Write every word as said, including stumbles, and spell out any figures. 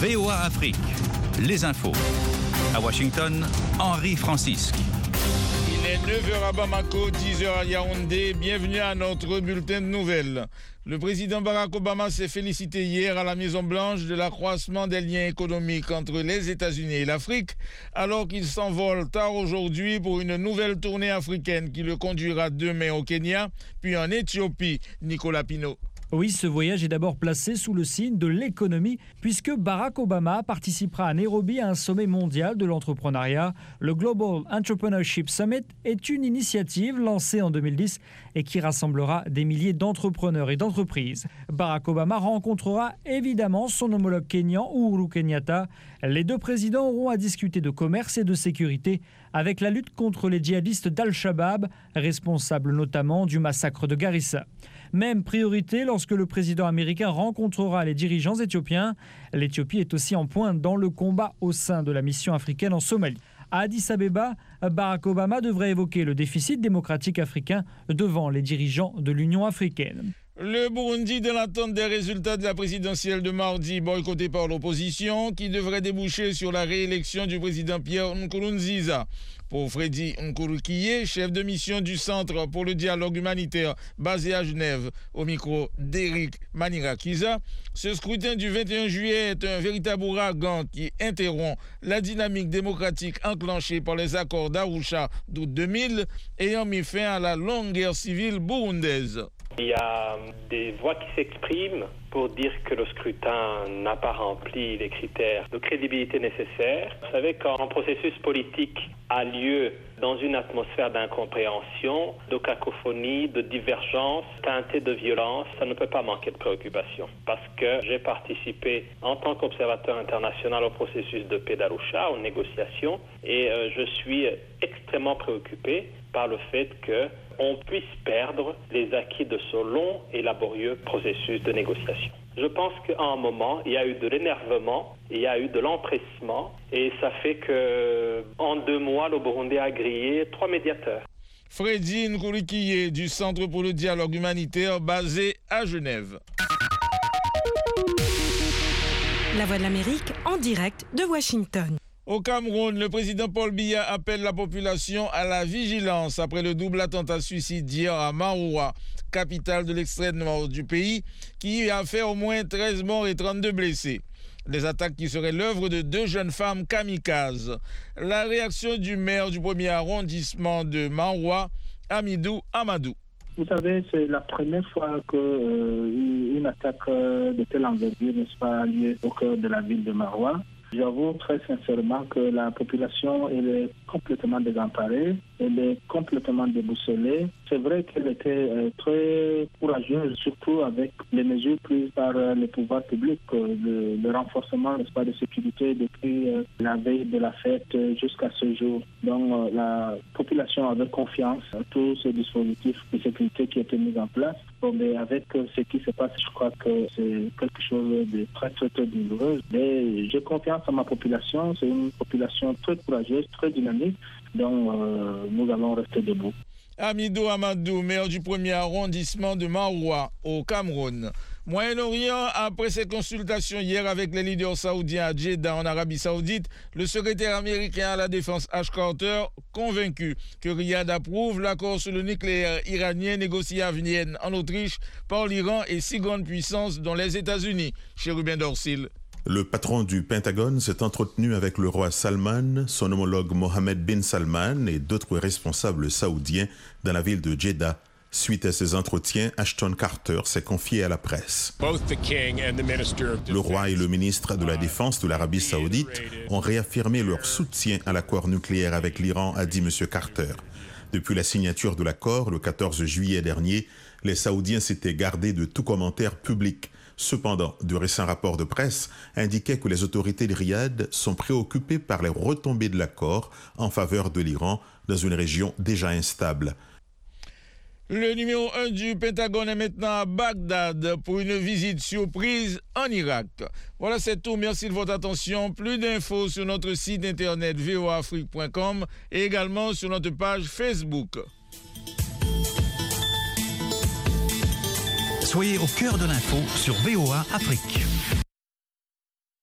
V O A Afrique, les infos. À Washington, Henri Francisque. Il est neuf heures à Bamako, dix heures à Yaoundé. Bienvenue à notre bulletin de nouvelles. Le président Barack Obama s'est félicité hier à la Maison-Blanche de l'accroissement des liens économiques entre les États-Unis et l'Afrique, alors qu'il s'envole tard aujourd'hui pour une nouvelle tournée africaine qui le conduira demain au Kenya, puis en Éthiopie. Nicolas Pinault. Oui, ce voyage est d'abord placé sous le signe de l'économie, puisque Barack Obama participera à Nairobi à un sommet mondial de l'entrepreneuriat. Le Global Entrepreneurship Summit est une initiative lancée en deux mille dix et qui rassemblera des milliers d'entrepreneurs et d'entreprises. Barack Obama rencontrera évidemment son homologue kényan, Uhuru Kenyatta. Les deux présidents auront à discuter de commerce et de sécurité avec la lutte contre les djihadistes d'Al-Shabaab, responsables notamment du massacre de Garissa. Même priorité lorsque le président américain rencontrera les dirigeants éthiopiens. L'Éthiopie est aussi en pointe dans le combat au sein de la mission africaine en Somalie. À Addis Abeba, Barack Obama devrait évoquer le déficit démocratique africain devant les dirigeants de l'Union africaine. Le Burundi, dans l'attente des résultats de la présidentielle de mardi, boycotté par l'opposition, qui devrait déboucher sur la réélection du président Pierre Nkurunziza. Pour Freddy Nkurukiye, chef de mission du Centre pour le dialogue humanitaire basé à Genève, au micro d'Éric Manirakiza, ce scrutin du vingt et un juillet est un véritable ouragan qui interrompt la dynamique démocratique enclenchée par les accords d'Arusha d'août deux mille, ayant mis fin à la longue guerre civile burundaise. Il y a des voix qui s'expriment pour dire que le scrutin n'a pas rempli les critères de crédibilité nécessaires. Vous savez, quand un processus politique a lieu dans une atmosphère d'incompréhension, de cacophonie, de divergence, teintée de violence, ça ne peut pas manquer de préoccupation. Parce que j'ai participé en tant qu'observateur international au processus de paix d'Arusha, aux négociations, et euh, je suis extrêmement préoccupé par le fait que on puisse perdre les acquis de ce long et laborieux processus de négociation. Je pense qu'à un moment, il y a eu de l'énervement, il y a eu de l'empressement, et ça fait qu'en deux mois, le Burundi a grillé trois médiateurs. Freddy Nkurukiye du Centre pour le dialogue humanitaire basé à Genève. La Voix de l'Amérique en direct de Washington. Au Cameroun, le président Paul Biya appelle la population à la vigilance après le double attentat suicide d'hier à Maroua, capitale de l'extrême nord du pays, qui a fait au moins treize morts et trente-deux blessés. Des attaques qui seraient l'œuvre de deux jeunes femmes kamikazes. La réaction du maire du premier arrondissement de Maroua, Amidou Amadou. Vous savez, c'est la première fois qu'une euh, attaque de telle envergure n'est pas lieu au cœur de la ville de Maroua. J'avoue très sincèrement que la population elle est complètement désemparée, elle est complètement déboussolée. C'est vrai qu'elle était euh, très courageuse, surtout avec les mesures prises par euh, les pouvoirs publics, euh, le, le renforcement n'est-ce pas, de sécurité depuis euh, la veille de la fête euh, jusqu'à ce jour. Donc euh, la population avait confiance à tous ces dispositifs de sécurité qui étaient mis en place. Bon, mais avec euh, ce qui se passe, je crois que c'est quelque chose de très très très douloureux. Mais j'ai confiance à ma population, c'est une population très courageuse, très dynamique, donc euh, nous allons rester debout. Amidou Amadou, maire du premier arrondissement de Maroua, au Cameroun. Moyen-Orient, après ses consultations hier avec les leaders saoudiens à Jeddah en Arabie Saoudite, le secrétaire américain à la défense Ash Carter, convaincu que Riyad approuve l'accord sur le nucléaire iranien négocié à Vienne en Autriche par l'Iran et six grandes puissances dont les États-Unis. Chérubin Dorsil. Le patron du Pentagone s'est entretenu avec le roi Salman, son homologue Mohammed bin Salman et d'autres responsables saoudiens dans la ville de Jeddah. Suite à ces entretiens, Ashton Carter s'est confié à la presse. Le roi et le ministre de la Défense de l'Arabie saoudite ont réaffirmé leur soutien à l'accord nucléaire avec l'Iran, a dit M. Carter. Depuis la signature de l'accord, le quatorze juillet dernier, les Saoudiens s'étaient gardés de tout commentaire public. Cependant, de récents rapports de presse indiquaient que les autorités de Riyad sont préoccupées par les retombées de l'accord en faveur de l'Iran dans une région déjà instable. Le numéro un du Pentagone est maintenant à Bagdad pour une visite surprise en Irak. Voilà, c'est tout. Merci de votre attention. Plus d'infos sur notre site internet v o a afrique point com et également sur notre page Facebook. Soyez au cœur de l'info sur V O A Afrique.